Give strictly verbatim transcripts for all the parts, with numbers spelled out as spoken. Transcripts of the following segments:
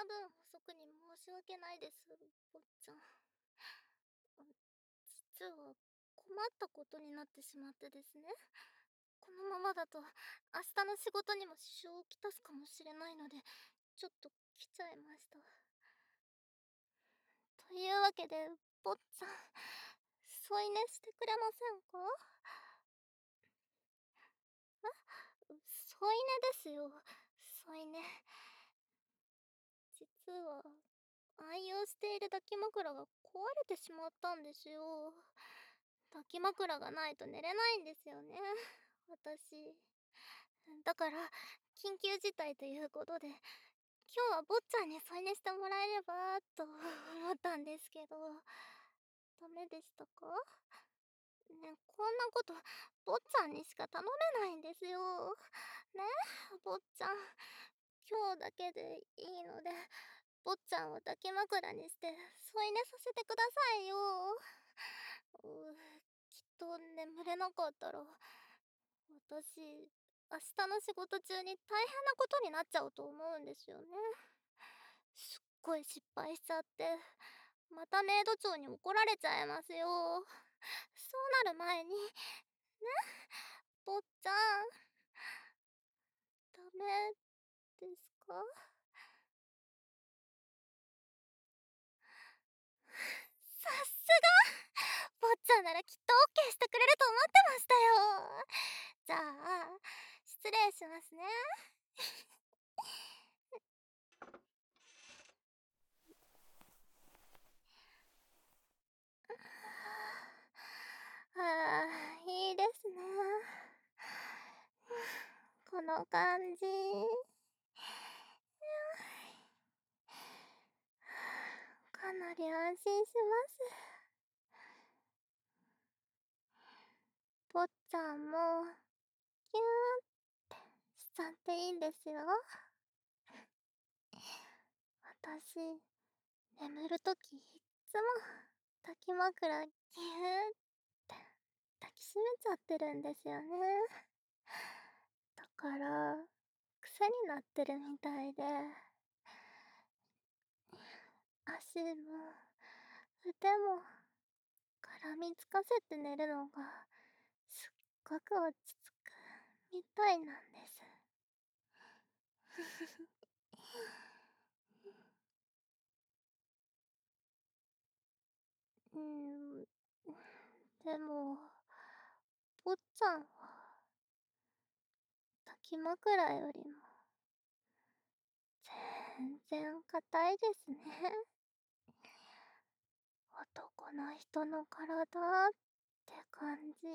夜分遅くに申し訳ないです、坊ちゃん。実は困ったことになってしまってですね。このままだと明日の仕事にも支障をきたすかもしれないので、ちょっと来ちゃいました。というわけで、坊ちゃん、添い寝してくれませんか？え？添い寝ですよ、添い寝。実は、愛用している抱き枕が壊れてしまったんですよ。抱き枕がないと寝れないんですよね、私。だから、緊急事態ということで、今日は坊ちゃんに添い寝してもらえればと思ったんですけど、ダメでしたか？ね、こんなこと坊ちゃんにしか頼めないんですよ。ね、坊ちゃん、今日だけでいいので、坊ちゃんを抱き枕にして添い寝させてくださいよ。う、きっと眠れなかったら、私、明日の仕事中に大変なことになっちゃうと思うんですよね。すっごい失敗しちゃって、またメイド長に怒られちゃいますよ。そうなる前に、ね、坊ちゃん。ダメですか？さすが！坊ちゃんならきっとオッケーしてくれると思ってましたよ。じゃあ、失礼しますね。ああ、いいですね。この感じ。かなり安心します。坊ちゃんも、キューってしちゃっていいんですよ。私、眠るときいっつも抱き枕ギューって抱きしめちゃってるんですよね。だから、癖になってるみたいで。足も腕も絡みつかせて寝るのがすっごく落ち着くみたいなんです。うーん、でも、坊ちゃんは抱き枕よりも全然硬いですね。男の人の体って感じ。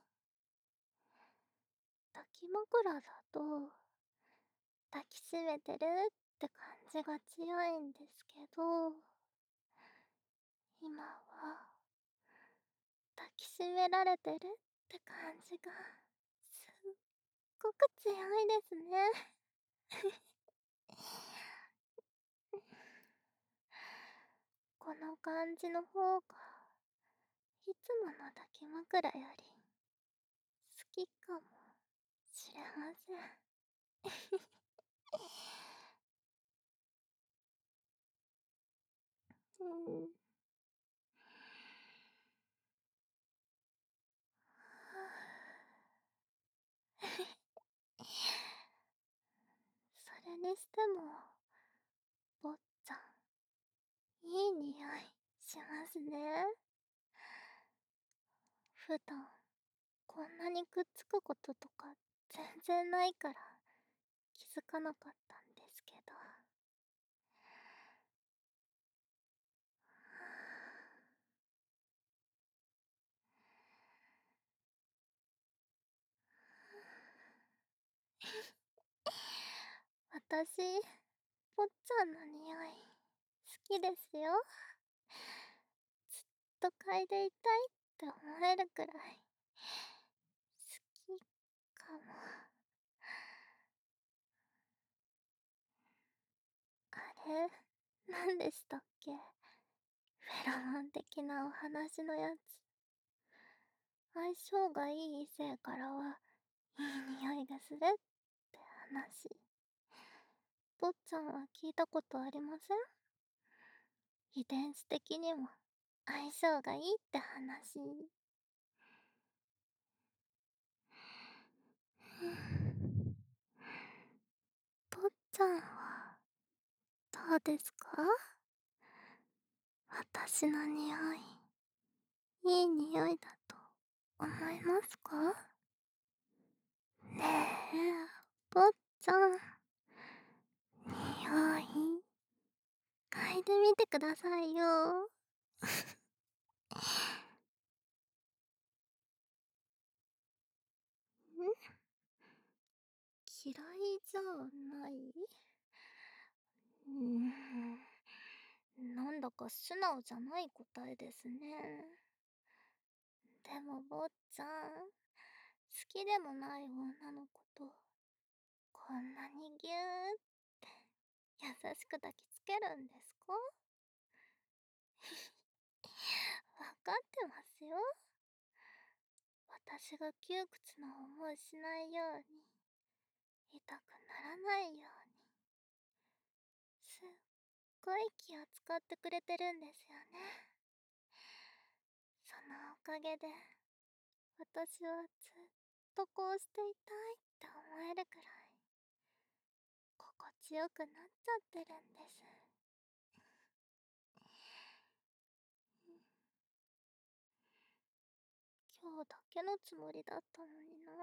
抱き枕だと抱きしめてるって感じが強いんですけど、今は抱きしめられてるって感じがすっごく強いですね。この感じの方がいつもの抱き枕より好きかもしれません。うん。それにしても、坊ちゃん、いい匂いしますね。普段、こんなにくっつくこととか全然ないから気づかなかったんですけど。私、坊ちゃんの匂い、好きですよ。ずっと嗅いでいたいって思えるくらい、好きかも。あれ、なんでしたっけ？フェロモン的なお話のやつ。相性がいい異性からは、いい匂いがするって話。 坊ちゃんは聞いたことありません？遺伝子的にも相性がいいって話。坊ちゃんはどうですか？私の匂い、いい匂いだと思いますか？ねえ、坊ちゃん、匂い、嗅いでみてくださいよ。ん嫌いじゃない？うーん、なんだか素直じゃない答えですね。でも坊ちゃん、好きでもない女の子と、こんなにぎゅーって優しく抱きつけるんですか？わかってますよ。私が窮屈な思いしないように、痛くならないように、すっごい気を使ってくれてるんですよね。そのおかげで、私はずっとこうしていたいって思えるくらい、心地よくなっちゃってるんです。今日だけのつもりだったのにな。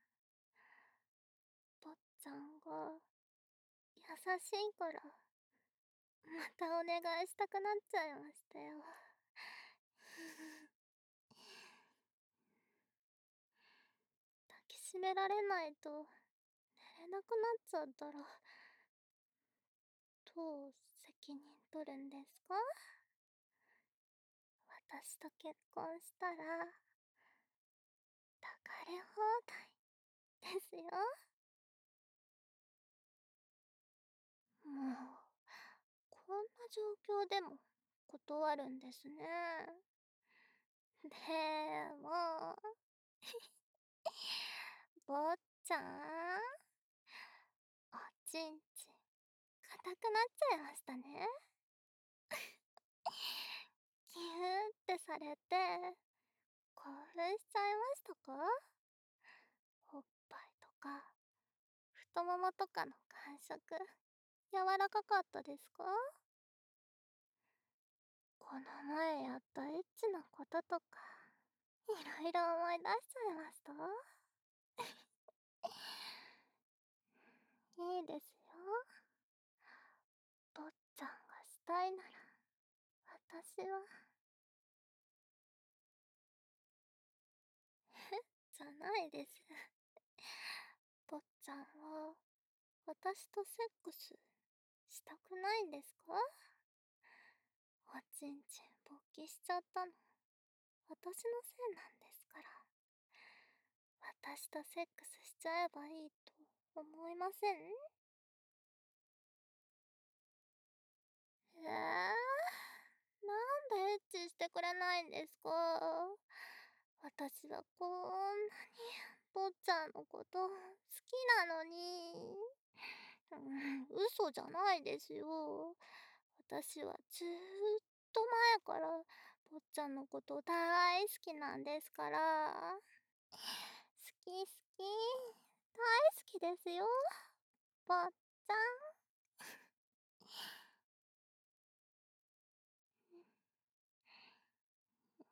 坊ちゃんが優しいから、またお願いしたくなっちゃいましたよ。抱きしめられないと寝れなくなっちゃったら、どう責任取るんですか？私と結婚したら、抱かれ放題ですよ。もう、こんな状況でも断るんですね。でも、坊ちゃん、おちんちん、硬くなっちゃいましたね。ギューってされて、興奮しちゃいましたか？おっぱいとか、太ももとかの感触、柔らかかったですか？この前やったエッチなこととか、いろいろ思い出しちゃいました？いいですよ。坊ちゃんがしたいなら、私は、じゃないです。坊ちゃんは、私とセックスしたくないんですか？おちんちん勃起しちゃったの、私のせいなんですから。私とセックスしちゃえばいいと思いません？えー、なんでエッチしてくれないんですか？私はこんなに坊ちゃんのこと好きなのに。うん、嘘じゃないですよ。私はずーっと前から坊ちゃんのこと大好きなんですから。好き好き、大好きですよ、坊ちゃん。うん、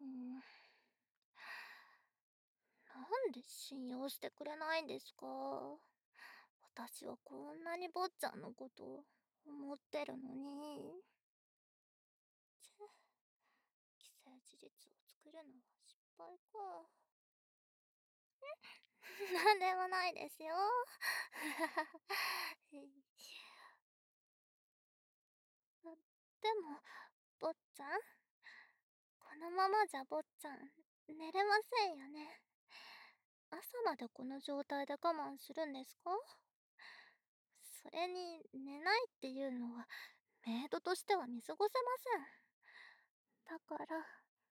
なんで信用してくれないんですか？私はこんなに坊ちゃんのこと思ってるのに。チェ既成事実を作るのは失敗か。なんでもないですよ。でも、坊ちゃん、このままじゃ坊ちゃん、寝れませんよね。朝までこの状態で我慢するんですか？それに、寝ないっていうのは、メイドとしては見過ごせません。だから、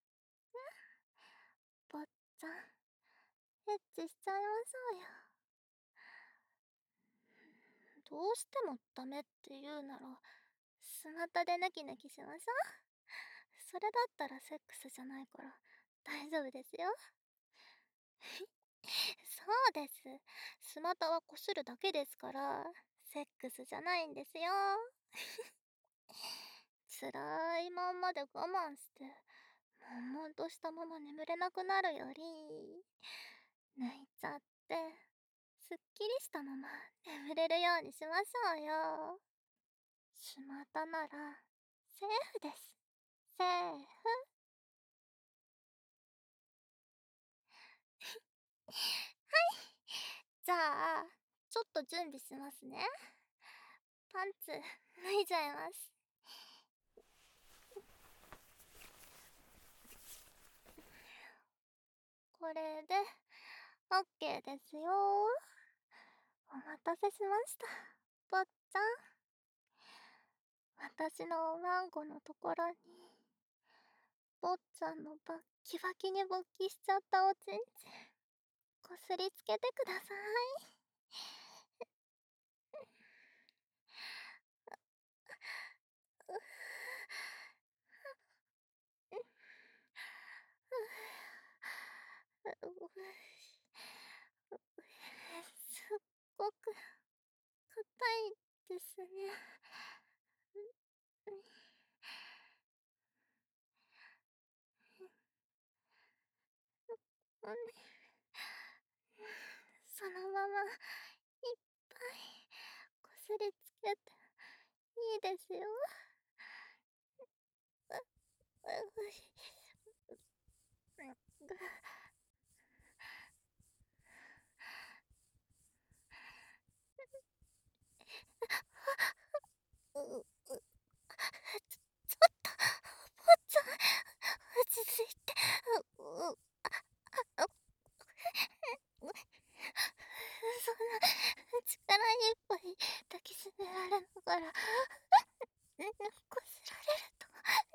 坊ちゃん、エッチしちゃいましょうよ。 どうしてもダメって言うなら、スマタでネキネキしましょう。それだったらセックスじゃないから大丈夫ですよ。そうです。スマタはこするだけですから、セックスじゃないんですよ。辛いまんまで我慢して、悶々としたまま眠れなくなるより、泣いちゃって、すっきりしたまま眠れるようにしましょうよ。スマタなら、セーフです。セーフ。じゃあ、ちょっと準備しますね。パンツ、脱いじゃいます。これで、オッケーですよ。お待たせしました、坊ちゃん。私のおまんこのところに、坊ちゃんのバッキバキに勃起しちゃったおちんちん、こすりつけてください。すっごく硬いですね。そのままいっぱいこすりつけていいですよ。ううちょちょっと坊ちゃん、落ち着いて。ううああそんな力いっぱい抱きしめられながらこすられると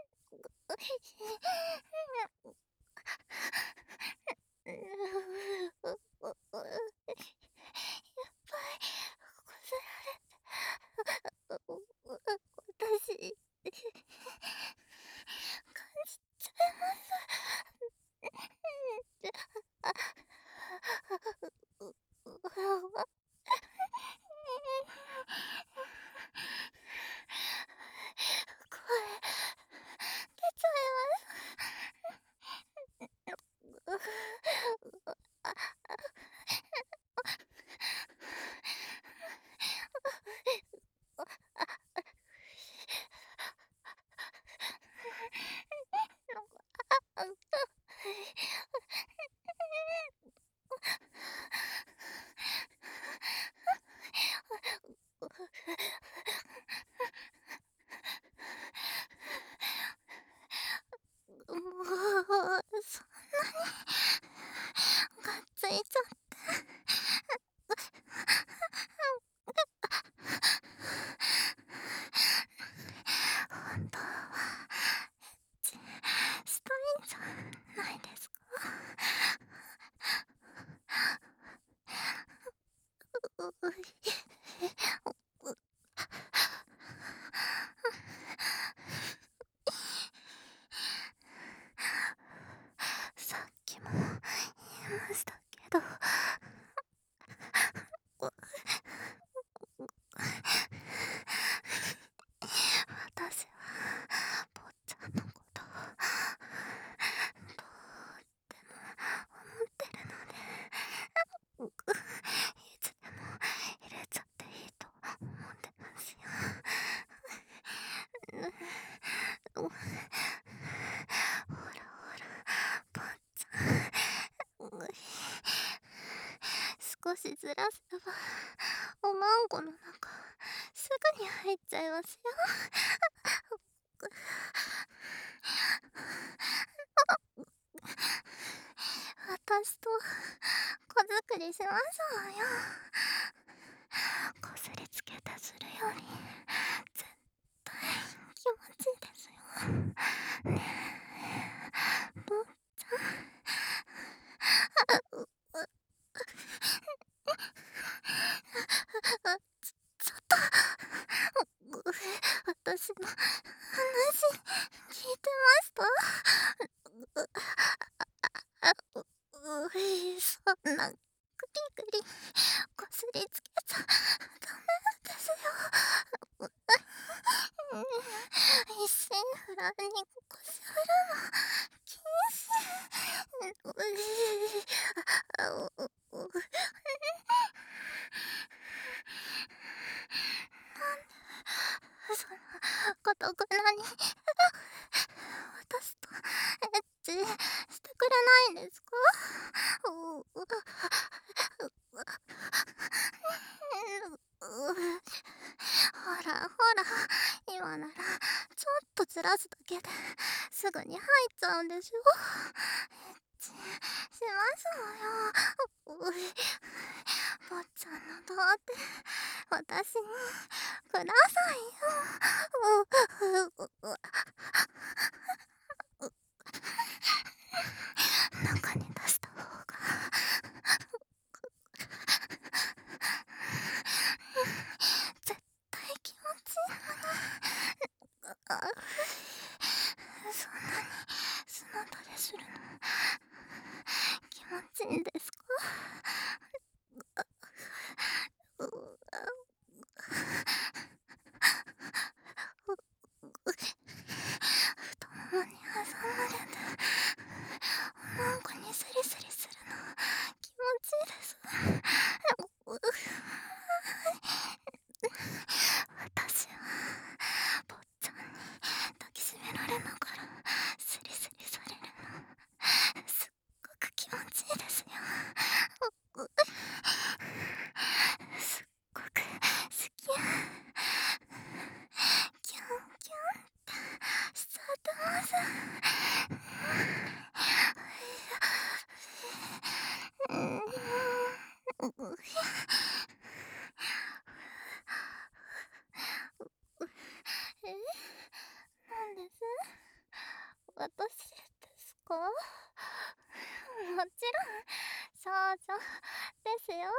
やっぱりこすられて私感じちゃいます声出ちゃいますもうそんなにがっついちゃって本当はエッチしたいんじゃないですか。さっきも言いましたけど、私は坊ちゃんのことをとっても思ってるので、いつでも入れちゃっていいと思ってますよ。ほらほら、坊ちゃん。少しずらせばおまんこの中すぐに入っちゃいますよ。私と子作りしましょうよ。こすりつけてするより絶対気持ちいいですよねえ、坊ちゃん。ちょちょっとな、クリクリこすりつけちゃダメですよ。一心不乱にこするの禁止。うあううそんなかたくなに私とエッチしてくれないんですか？うううほらほら、今ならちょっとずらすだけですぐに入っちゃうんですよ。エッチしますわよ。うい坊ちゃんの童貞私にくださいよ。ううう中に出した方が絶対気持ちいいのに。あそんなに素のたでするの気持ちいいんですか？うあうう太ももに挟まれておもんこにスリスリするの気持ちいいです。う私は坊ちゃんに抱きしめられながらスリスリされるのすっごく気持ちいいですよ。うすっごく好き。キュンキュンってしちゃってます。うんうえ、なんです？私ですか？もちろん少女ですよ。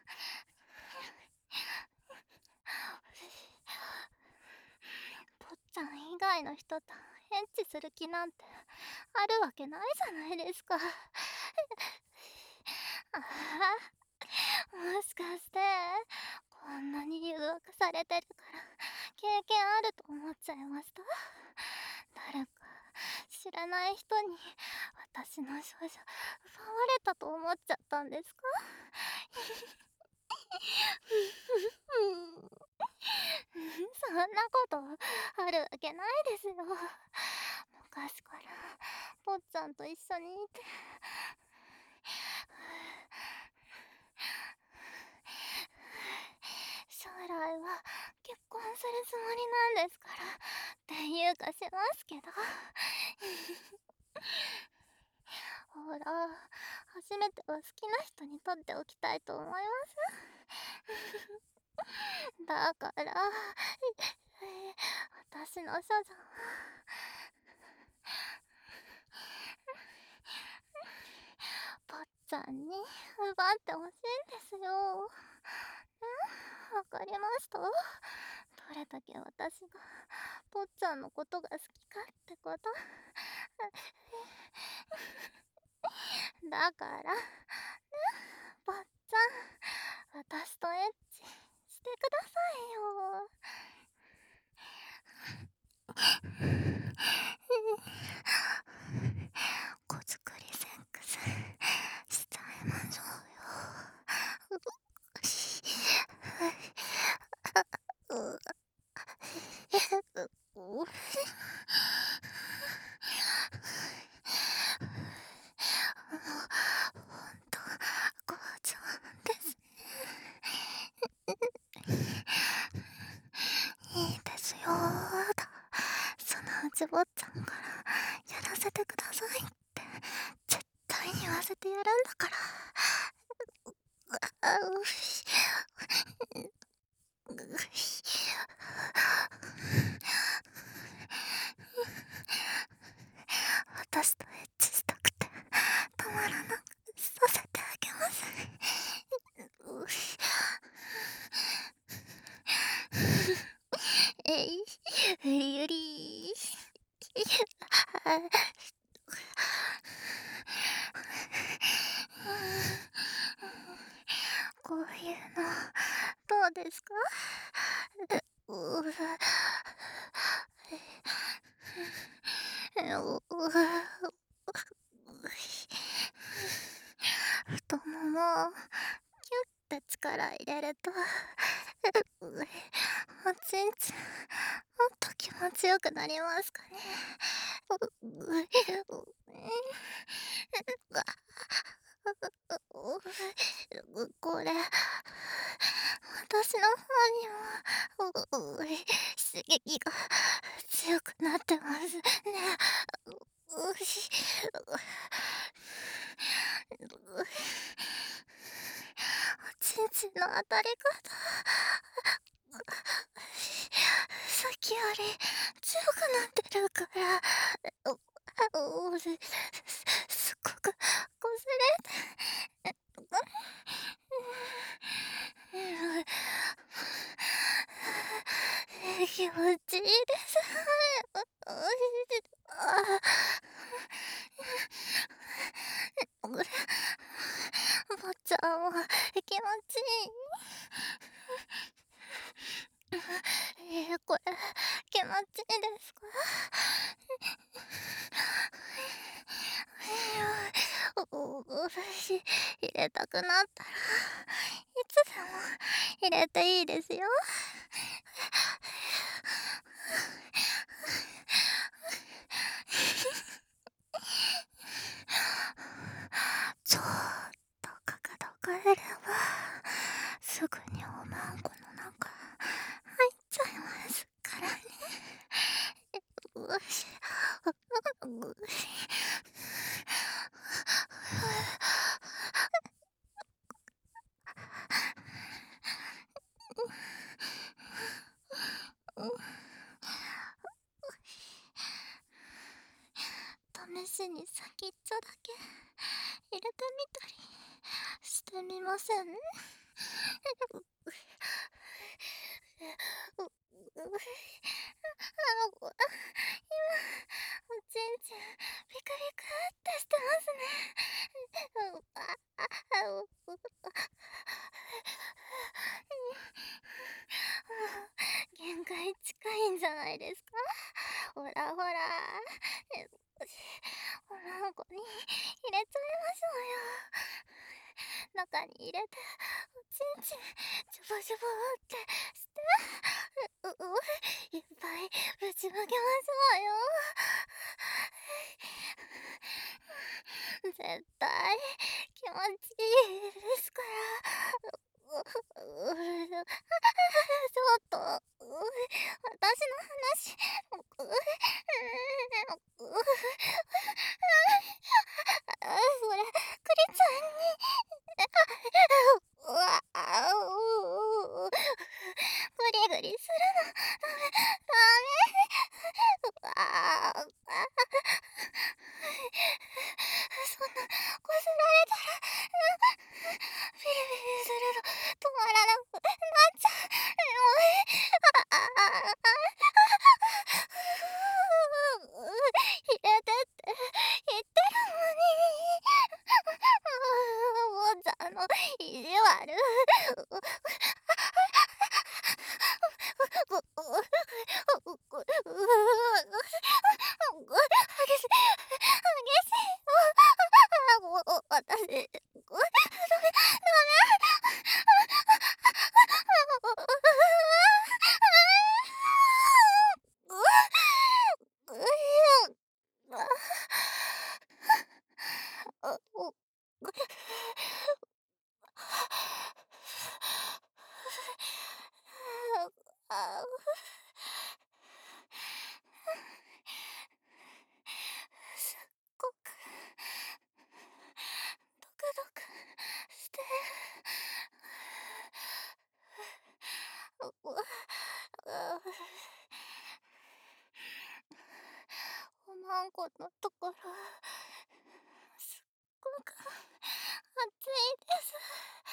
坊ちゃん以外の人とエッチする気なんてあるわけないじゃないですか。ああ、もしかしてこんなに誘惑されてるから経験あると思っちゃいました？誰か知らない人に私の少女奪われたと思っちゃったんですか？そんなことあるわけないですよ。昔から坊ちゃんと一緒にいて将来は結婚するつもりなんですからっていうかしますけどほら初めては好きな人にとっておきたいと思います。だから私の少女坊ちゃんに奪ってほしいんですよ。んわかりました？どれだけ私が坊ちゃんのことが好きかってこと。だからね、坊ちゃん私とエッチしてくださいよ。子作りセックスしちゃいましょうよ。ううほんと好調ですね。いいですよだ。そのうち坊ちゃんからやらせてくださいって絶対に言わせてやるんだから。あう私とエッチしたくてたまらなくさせてあげます。えいゆりですか？うう、うう、太もも、キュッて力入れると、うう、おちんちん、もっと気持ちよくなりますかね。うう、う、え、わ、うう、う、これ、私の方にも、うう、刺激が強くなってますね。ううし、うう、おちんちんの当たり方、さっきより強くなってるから、うう、すすっごくこすれて、気持ちいいです。ああ、坊ちゃんは気持ちいい？ええ、これ、気持ちいいですか？うううし、入れたくなったら、いつでも入れていいですよ。ちょっと角度変えれば、すぐにおまんこの中入っちゃいますからね。うし、うし。試しに先っちょだけ入れてみたりしてみません？ううううあの子、今、おちんちんピクピクってしてますね。うあああうう限界近いんじゃないですか？ほらほら、えおまんこに入れちゃいましょうよ。中に入れて、おちんちん、ジュボジュボってして、う、う、いっぱいぶちまけましょうよ。絶対気持ちいいですから。う、う、う、ちょっと、う、私の話、う、う、う、あ、それ、クリちゃんに、うわ、あう、う、グリグリするの、ダメ、ダメ、うわあ、あ、そんな、こすられたら、ビリビリするの、止まらなくなっちゃう。もう、ああ、あ入れてって言ってるのに。もうちゃんの意地悪。激しい、激しい。もう、私、ダメ、ダメ。あ、お、あ、すっごくドクドクしてる。うわ、あ、おまんこのところ、すっごく熱いです。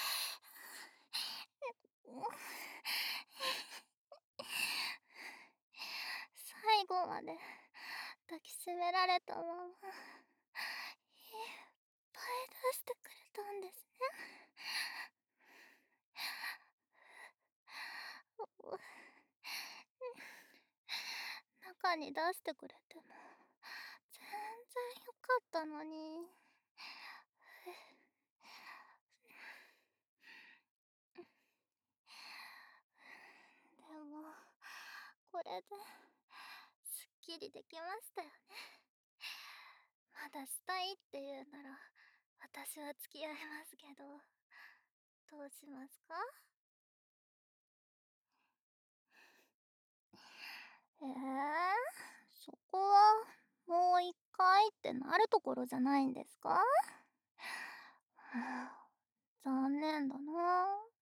最後まで抱きしめられたまま、いっぱい出してくれたんですね。 中に出してくれても全然よかったのに。でも、これですっきりできましたよね。まだしたいって言うなら、私は付き合いますけど、どうしますか？ええ、そこは、もう一回ってなるところじゃないんですか？はあ、残念だな。